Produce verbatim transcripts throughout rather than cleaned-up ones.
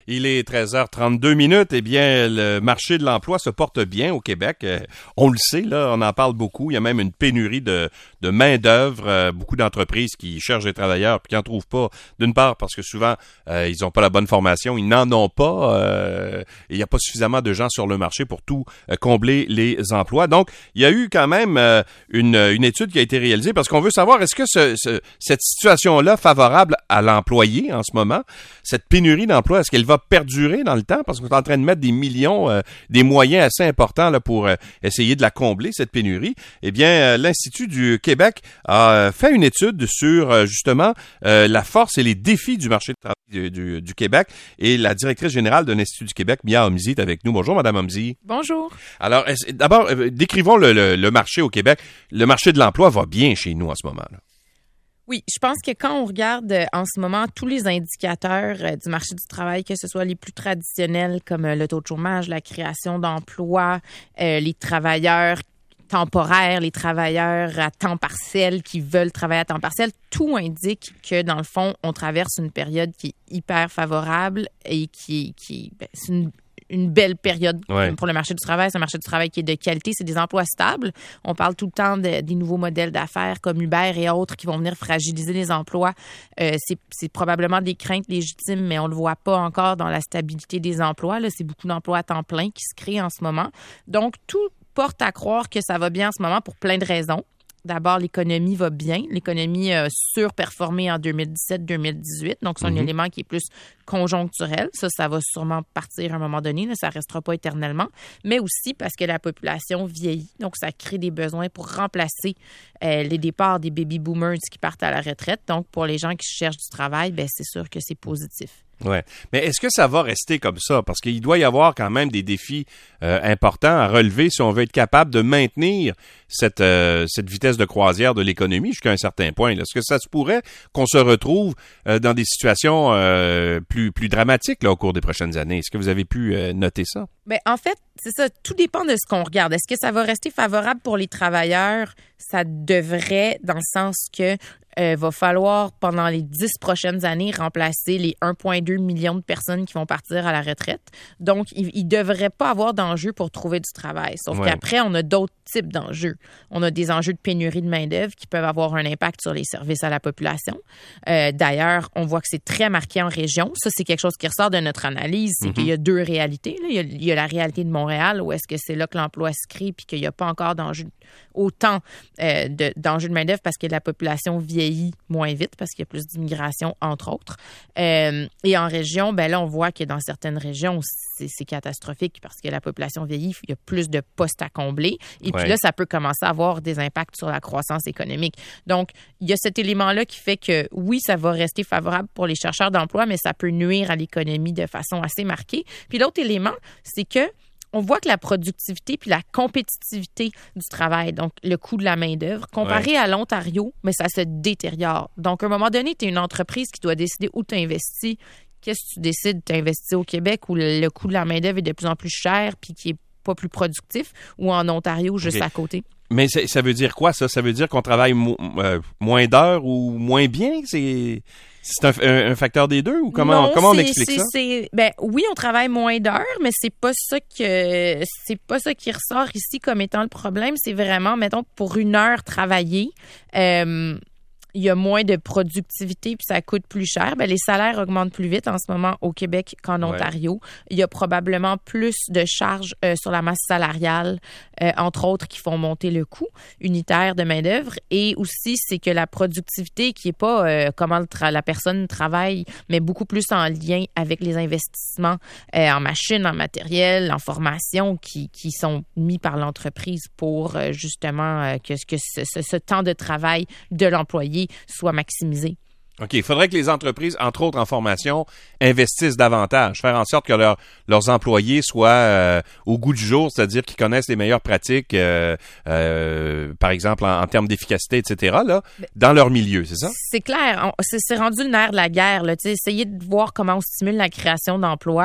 Il est treize heures trente-deux minutes. Eh bien, le marché de l'emploi se porte bien au Québec. Euh, on le sait, là, on en parle beaucoup. Il y a même une pénurie de, de main-d'œuvre. Euh, beaucoup d'entreprises qui cherchent des travailleurs puis qui n'en trouvent pas. D'une part, parce que souvent, euh, ils n'ont pas la bonne formation. Ils n'en ont pas. Euh, il n'y a pas suffisamment de gens sur le marché pour tout euh, combler les emplois. Donc, il y a eu quand même euh, une, une étude qui a été réalisée parce qu'on veut savoir, est-ce que ce, ce, cette situation-là favorable à l'employé en ce moment, cette pénurie d'emploi, est-ce qu'elle va perdurer dans le temps? Parce qu'on est en train de mettre des millions, euh, des moyens assez importants là, pour euh, essayer de la combler, cette pénurie. Eh bien, euh, l'Institut du Québec a euh, fait une étude sur, euh, justement, euh, la force et les défis du marché de travail du, du, du Québec. Et la directrice générale de l'Institut du Québec, Mia Homzy, est avec nous. Bonjour, Madame Homzy. Bonjour. Alors, d'abord, euh, décrivons le, le, le marché au Québec. Le marché de l'emploi va bien chez nous en ce moment, là. Oui, je pense que quand on regarde euh, en ce moment tous les indicateurs euh, du marché du travail, que ce soit les plus traditionnels comme euh, le taux de chômage, la création d'emplois, euh, les travailleurs temporaires, les travailleurs à temps partiel qui veulent travailler à temps partiel, tout indique que, dans le fond, on traverse une période qui est hyper favorable et qui, qui ben, c'est une une belle période ouais. pour le marché du travail. C'est un marché du travail qui est de qualité. C'est des emplois stables. On parle tout le temps de, des nouveaux modèles d'affaires comme Uber et autres qui vont venir fragiliser les emplois. Euh, c'est, c'est probablement des craintes légitimes, mais on ne le voit pas encore dans la stabilité des emplois. Là, c'est beaucoup d'emplois à temps plein qui se créent en ce moment. Donc, tout porte à croire que ça va bien en ce moment pour plein de raisons. D'abord, l'économie va bien. L'économie a surperformé en deux mille dix-sept deux mille dix-huit. Donc, c'est un mm-hmm. élément qui est plus conjoncturel. Ça, ça va sûrement partir à un moment donné. Là, ça ne restera pas éternellement. Mais aussi parce que la population vieillit. Donc, ça crée des besoins pour remplacer euh, les départs des baby boomers qui partent à la retraite. Donc, pour les gens qui cherchent du travail, bien, c'est sûr que c'est positif. Ouais. Mais est-ce que ça va rester comme ça? Parce qu'il doit y avoir quand même des défis euh, importants à relever si on veut être capable de maintenir cette euh, cette vitesse de croisière de l'économie jusqu'à un certain point. Là. Est-ce que ça se pourrait qu'on se retrouve euh, dans des situations euh, plus plus dramatiques là, au cours des prochaines années? Est-ce que vous avez pu euh, noter ça? Bien, en fait, c'est ça. Tout dépend de ce qu'on regarde. Est-ce que ça va rester favorable pour les travailleurs? Ça devrait, dans le sens que euh, va falloir, pendant les dix prochaines années, remplacer les un virgule deux millions de personnes qui vont partir à la retraite. Donc, il ne devrait pas avoir d'enjeu pour trouver du travail. Sauf ouais. qu'après, on a d'autres types d'enjeux. On a des enjeux de pénurie de main-d'œuvre qui peuvent avoir un impact sur les services à la population. Euh, d'ailleurs, on voit que c'est très marqué en région. Ça, c'est quelque chose qui ressort de notre analyse. C'est mm-hmm. qu'il y a deux réalités. Là. Il, y a, il y a la réalité de Montréal, où est-ce que c'est là que l'emploi se crée puis qu'il n'y a pas encore d'enjeu, autant euh, de, d'enjeux de main-d'œuvre parce que la population vieillit moins vite parce qu'il y a plus d'immigration, entre autres. Euh, et en région, ben là, on voit que dans certaines régions, c'est, c'est catastrophique parce que la population vieillit, il y a plus de postes à combler. Et ouais. puis là, ça peut commencer à avoir des impacts sur la croissance économique. Donc, il y a cet élément-là qui fait que, oui, ça va rester favorable pour les chercheurs d'emploi, mais ça peut nuire à l'économie de façon assez marquée. Puis l'autre élément, c'est que on voit que la productivité puis la compétitivité du travail, donc le coût de la main-d'œuvre, comparé ouais. à l'Ontario, mais ça se détériore. Donc, à un moment donné, tu es une entreprise qui doit décider où tu investis. Qu'est-ce que tu décides? Tu investis au Québec où le, le coût de la main-d'œuvre est de plus en plus cher puis qui est pas plus productif, ou en Ontario, juste okay. à côté? Mais ça veut dire quoi, ça? Ça veut dire qu'on travaille mo- euh, moins d'heures ou moins bien? C'est... C'est un, un, un facteur des deux ou comment, non, comment on c'est, explique c'est, ça? C'est, ben, oui, on travaille moins d'heures, mais c'est pas ça que c'est pas ça qui ressort ici comme étant le problème. C'est vraiment, mettons, pour une heure travaillée, euh, il y a moins de productivité puis ça coûte plus cher. Ben, les salaires augmentent plus vite en ce moment au Québec qu'en Ontario. Ouais. Il y a probablement plus de charges euh, sur la masse salariale, euh, entre autres, qui font monter le coût unitaire de main-d'œuvre. Et aussi, c'est que la productivité qui est pas euh, comment le tra- la personne travaille, mais beaucoup plus en lien avec les investissements euh, en machines, en matériel, en formation qui, qui sont mis par l'entreprise pour euh, justement euh, que, que ce, ce, ce temps de travail de l'employé soit maximisé. OK. Il faudrait que les entreprises, entre autres en formation, investissent davantage, faire en sorte que leur, leurs employés soient euh, au goût du jour, c'est-à-dire qu'ils connaissent les meilleures pratiques, euh, euh, par exemple en, en termes d'efficacité, et cetera, là, dans leur milieu, c'est ça? C'est clair. On, c'est, c'est rendu le nerf de la guerre. Là. Essayer de voir comment on stimule la création d'emplois.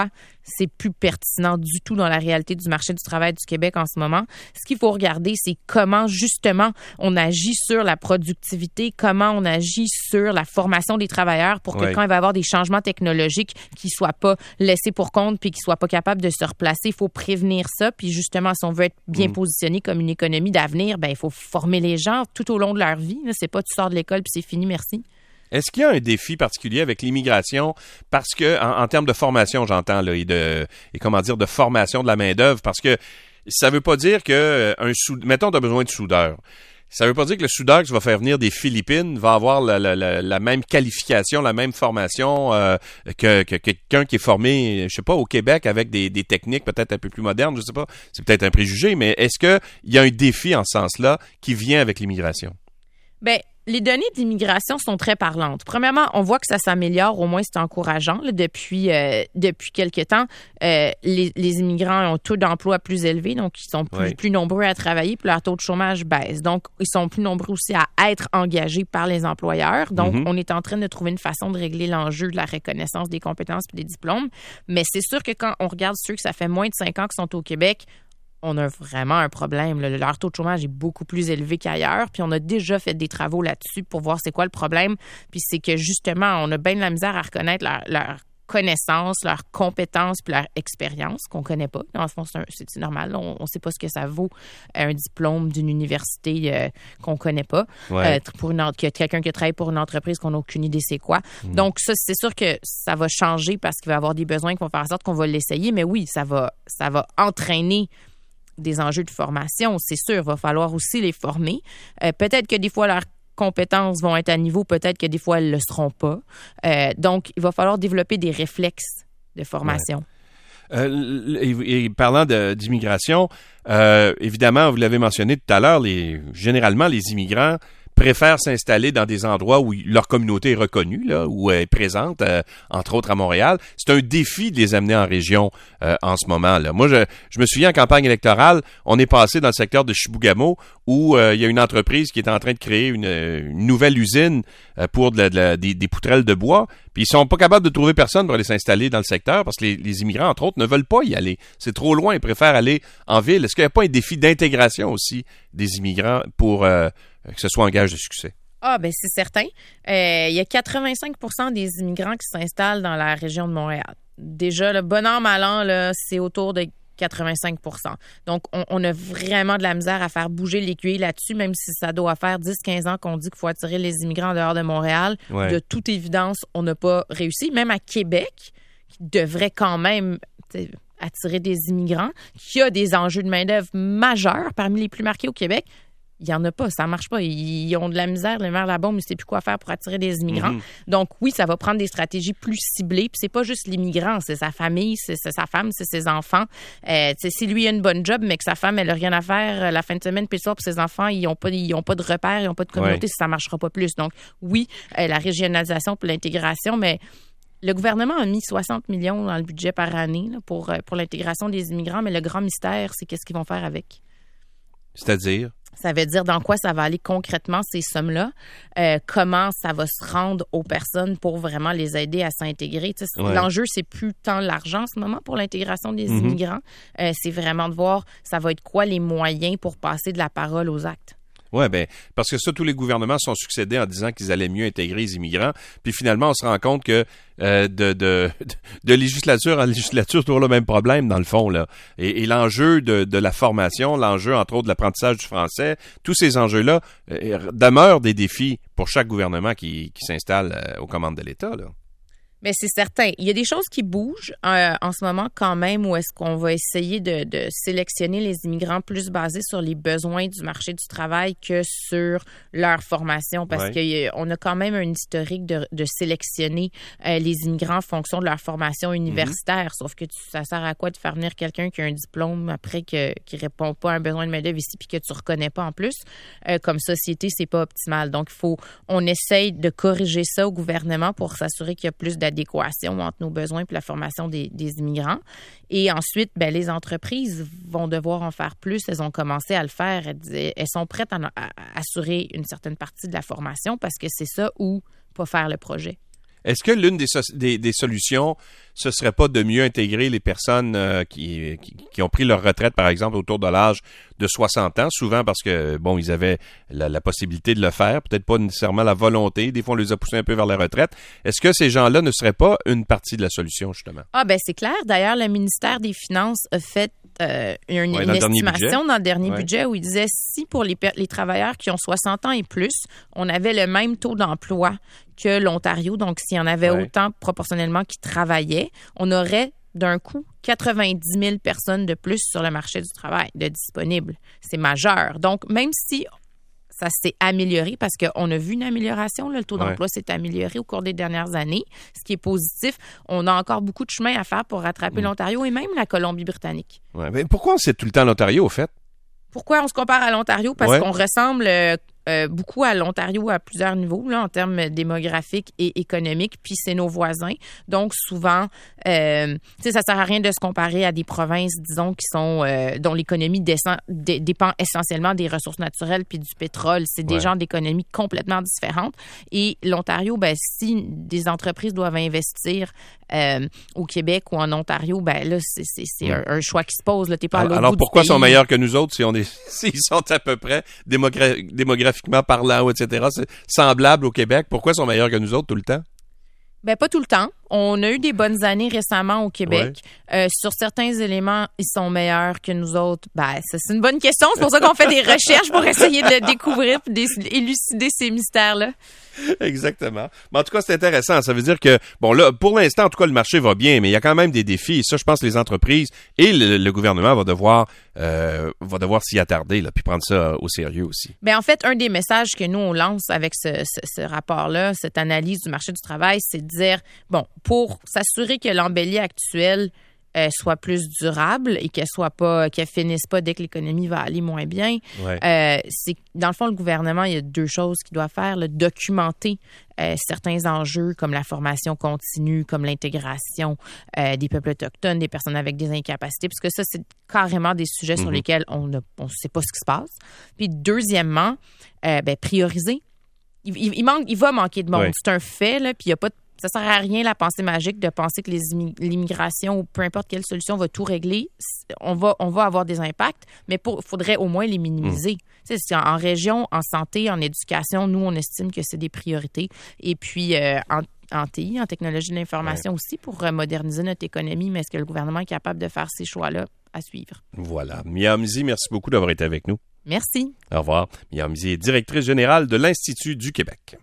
c'est plus pertinent du tout dans la réalité du marché du travail du Québec en ce moment. Ce qu'il faut regarder, c'est comment justement on agit sur la productivité, comment on agit sur la formation des travailleurs pour que oui. quand il va y avoir des changements technologiques, qu'ils ne soient pas laissés pour compte puis qu'ils ne soient pas capables de se replacer. Il faut prévenir ça. Puis justement, si on veut être bien mmh. positionné comme une économie d'avenir, ben il faut former les gens tout au long de leur vie. Là, c'est pas tu sors de l'école puis c'est fini, merci. Est-ce qu'il y a un défi particulier avec l'immigration? Parce que, en, en termes de formation, j'entends, là, et de, et comment dire, de formation de la main-d'œuvre, parce que ça veut pas dire que, un soud... mettons, tu as besoin de soudeur. Ça veut pas dire que le soudeur qui va faire venir des Philippines va avoir la, la, la, la même qualification, la même formation euh, que, que, que quelqu'un qui est formé, je sais pas, au Québec avec des, des techniques peut-être un peu plus modernes, je sais pas. C'est peut-être un préjugé, mais est-ce que il y a un défi en ce sens-là qui vient avec l'immigration? Ben, les données d'immigration sont très parlantes. Premièrement, on voit que ça s'améliore, au moins c'est encourageant. Là, depuis euh, depuis quelques temps, euh, les, les immigrants ont un taux d'emploi plus élevé, donc ils sont plus, oui. plus nombreux à travailler, puis leur taux de chômage baisse. Donc, ils sont plus nombreux aussi à être engagés par les employeurs. Donc, mm-hmm. on est en train de trouver une façon de régler l'enjeu de la reconnaissance des compétences et des diplômes. Mais c'est sûr que quand on regarde ceux que ça fait moins de cinq ans qui sont au Québec, on a vraiment un problème. Là. Leur taux de chômage est beaucoup plus élevé qu'ailleurs. Puis on a déjà fait des travaux là-dessus pour voir c'est quoi le problème. Puis c'est que justement, on a bien de la misère à reconnaître leur, leur connaissance, leurs compétences puis leur expérience qu'on connaît pas. Dans le fond, c'est, un, c'est, c'est normal. On ne sait pas ce que ça vaut, un diplôme d'une université euh, qu'on connaît pas. Ouais. Euh, pour une, que quelqu'un qui travaille pour une entreprise qu'on n'a aucune idée c'est quoi. Mmh. Donc ça, c'est sûr que ça va changer parce qu'il va y avoir des besoins qui vont faire en sorte qu'on va l'essayer. Mais oui, ça va, ça va entraîner des enjeux de formation, c'est sûr. Il va falloir aussi les former. Euh, peut-être que des fois, leurs compétences vont être à niveau, peut-être que des fois, elles ne le seront pas. Euh, donc, il va falloir développer des réflexes de formation. Ouais. Euh, et, et parlant de, d'immigration, euh, évidemment, vous l'avez mentionné tout à l'heure, les, généralement, les immigrants préfèrent s'installer dans des endroits où leur communauté est reconnue, là, où elle est présente, euh, entre autres à Montréal. C'est un défi de les amener en région euh, en ce moment. Là. Moi, je, je me souviens en campagne électorale, on est passé dans le secteur de Chibougamau où euh, il y a une entreprise qui est en train de créer une, une nouvelle usine euh, pour de la, de la, des, des poutrelles de bois. Puis ils sont pas capables de trouver personne pour aller s'installer dans le secteur parce que les, les immigrants, entre autres, ne veulent pas y aller. C'est trop loin, ils préfèrent aller en ville. Est-ce qu'il n'y a pas un défi d'intégration aussi des immigrants pour euh, que ce soit un gage de succès? Ah, ben c'est certain. Euh, il y a quatre-vingt-cinq pour cent des immigrants qui s'installent dans la région de Montréal. Déjà, le bon an, mal an, là, c'est autour de quatre-vingt-cinq pour cent. Donc, on, on a vraiment de la misère à faire bouger l'aiguille là-dessus, même si ça doit faire dix à quinze ans qu'on dit qu'il faut attirer les immigrants en dehors de Montréal. Ouais. De toute évidence, on n'a pas réussi. Même à Québec, qui devrait quand même attirer des immigrants, qui a des enjeux de main-d'œuvre majeurs, parmi les plus marqués au Québec, il n'y en a pas, ça ne marche pas. Ils ont de la misère, les maires là-bas, mais ils ne savent plus quoi faire pour attirer des immigrants. Mm-hmm. Donc oui, ça va prendre des stratégies plus ciblées. Puis c'est pas juste l'immigrant, c'est sa famille, c'est, c'est sa femme, c'est ses enfants. Euh, si lui a une bonne job, mais que sa femme, elle n'a rien à faire la fin de semaine, puis le soir, puis ses enfants, ils n'ont pas, ils ont pas de repères, ils n'ont pas de communauté, ouais. Ça ne marchera pas plus. Donc oui, euh, la régionalisation pour l'intégration, mais le gouvernement a mis soixante millions dans le budget par année là, pour, pour l'intégration des immigrants, mais le grand mystère, c'est qu'est-ce qu'ils vont faire avec. C'est-à-dire? Ça veut dire dans quoi ça va aller concrètement, ces sommes-là, euh, comment ça va se rendre aux personnes pour vraiment les aider à s'intégrer. Tu sais, ouais. L'enjeu, c'est plus tant l'argent en ce moment pour l'intégration des mm-hmm. immigrants. Euh, c'est vraiment de voir, ça va être quoi les moyens pour passer de la parole aux actes. Oui, ben parce que ça, tous les gouvernements sont succédés en disant qu'ils allaient mieux intégrer les immigrants. Puis finalement, on se rend compte que euh, de, de, de législature en législature, c'est toujours le même problème, dans le fond, là. Et, et l'enjeu de, de la formation, l'enjeu, entre autres, de l'apprentissage du français, tous ces enjeux-là euh, demeurent des défis pour chaque gouvernement qui, qui s'installe euh, aux commandes de l'État, là. Bien, c'est certain. Il y a des choses qui bougent euh, en ce moment quand même où est-ce qu'on va essayer de, de sélectionner les immigrants plus basés sur les besoins du marché du travail que sur leur formation parce ouais. qu'on a quand même un historique de, de sélectionner euh, les immigrants en fonction de leur formation universitaire. Mm-hmm. Sauf que tu, ça sert à quoi de faire venir quelqu'un qui a un diplôme après que, qui répond pas à un besoin de main-d'œuvre ici puis que tu reconnais pas en plus? Euh, comme société, c'est pas optimal. Donc, il faut, on essaye de corriger ça au gouvernement pour s'assurer qu'il y a plus d'adéquation entre nos besoins et la formation des, des immigrants. Et ensuite, ben, les entreprises vont devoir en faire plus. Elles ont commencé à le faire. Elles, elles sont prêtes à, à assurer une certaine partie de la formation parce que c'est ça ou pas faire le projet. Est-ce que l'une des, so- des, des solutions, ce serait pas de mieux intégrer les personnes euh, qui, qui, qui ont pris leur retraite, par exemple, autour de l'âge de soixante ans, souvent parce que, bon, ils avaient la, la possibilité de le faire, peut-être pas nécessairement la volonté, des fois on les a poussés un peu vers la retraite. Est-ce que ces gens-là ne seraient pas une partie de la solution, justement? Ah ben c'est clair. D'ailleurs, le ministère des Finances a fait euh, une, ouais, une dans estimation dans le dernier ouais. budget où il disait si pour les, les travailleurs qui ont soixante ans et plus, on avait le même taux d'emploi que l'Ontario, donc s'il y en avait ouais. autant proportionnellement qui travaillaient, on aurait d'un coup quatre-vingt-dix mille personnes de plus sur le marché du travail de disponibles. C'est majeur. Donc, même si ça s'est amélioré, parce qu'on a vu une amélioration, là, le taux ouais. d'emploi s'est amélioré au cours des dernières années, ce qui est positif, on a encore beaucoup de chemin à faire pour rattraper mmh. l'Ontario et même la Colombie-Britannique. Ouais. Mais pourquoi c'est tout le temps l'Ontario, au fait? Pourquoi on se compare à l'Ontario? Parce ouais. qu'on ressemble euh, euh, beaucoup à l'Ontario à plusieurs niveaux, là, en termes démographiques et économiques, puis c'est nos voisins. Donc, souvent, euh, tu sais, ça sert à rien de se comparer à des provinces, disons, qui sont euh, dont l'économie descend, d- dépend essentiellement des ressources naturelles puis du pétrole. C'est des ouais. genres d'économies complètement différentes. Et l'Ontario, ben, si des entreprises doivent investir euh, au Québec ou en Ontario, ben là, c'est, c'est, c'est ouais. un, un choix qui se pose. Là, t'es pas à l'autre alors, bout pourquoi du ils sont pays. meilleurs que nous autres si on est s'ils sont à peu près démogra- démographiquement parlant, et cetera, c'est semblable au Québec? Pourquoi ils sont meilleurs que nous autres tout le temps? Ben pas tout le temps. On a eu des bonnes années récemment au Québec. Ouais. Euh, sur certains éléments, ils sont meilleurs que nous autres. Ben, ça, c'est une bonne question. C'est pour ça qu'on fait des recherches pour essayer de le découvrir et d'élucider ces mystères-là. Exactement. Mais en tout cas, c'est intéressant. Ça veut dire que, bon, là, pour l'instant, en tout cas, le marché va bien, mais il y a quand même des défis. Et ça, je pense que les entreprises et le, le gouvernement va devoir, euh, va devoir s'y attarder, là, puis prendre ça au sérieux aussi. Ben, en fait, un des messages que nous, on lance avec ce, ce, ce rapport-là, cette analyse du marché du travail, c'est de dire, bon, pour s'assurer que l'embellie actuelle euh, soit plus durable et qu'elle soit pas, qu'elle finisse pas dès que l'économie va aller moins bien. Ouais. Euh, c'est dans le fond, le gouvernement, il y a deux choses qu'il doit faire, là, documenter euh, certains enjeux comme la formation continue, comme l'intégration euh, des peuples autochtones, des personnes avec des incapacités, parce que ça, c'est carrément des sujets mm-hmm. sur lesquels on ne on sait pas ce qui se passe. Puis deuxièmement, euh, ben, prioriser. Il, il, il, manque, il va manquer de monde. Ouais. C'est un fait, là, puis il n'y a pas de Ça sert à rien, la pensée magique, de penser que les immig- l'immigration ou peu importe quelle solution va tout régler. On va, on va avoir des impacts, mais il faudrait au moins les minimiser. Mmh. En, en région, en santé, en éducation, nous, on estime que c'est des priorités. Et puis, euh, en, en T I, en technologie de l'information ouais. aussi, pour moderniser notre économie. Mais est-ce que le gouvernement est capable de faire ces choix-là à suivre? Voilà. Mia Hamzy, merci beaucoup d'avoir été avec nous. Merci. Au revoir. Mia Hamzy est directrice générale de l'Institut du Québec.